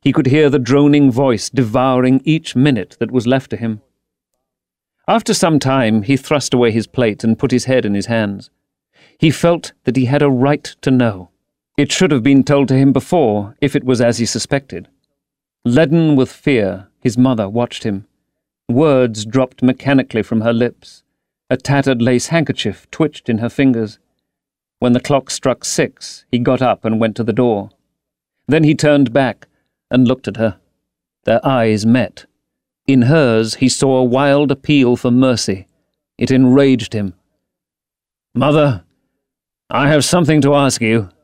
He could hear the droning voice devouring each minute that was left to him. After some time, he thrust away his plate and put his head in his hands. He felt that he had a right to know. It should have been told to him before, if it was as he suspected. Leaden with fear, his mother watched him. Words dropped mechanically from her lips. A tattered lace handkerchief twitched in her fingers. When the clock struck 6, he got up and went to the door. Then he turned back and looked at her. Their eyes met. In hers he saw a wild appeal for mercy. It enraged him. "Mother, I have something to ask you,"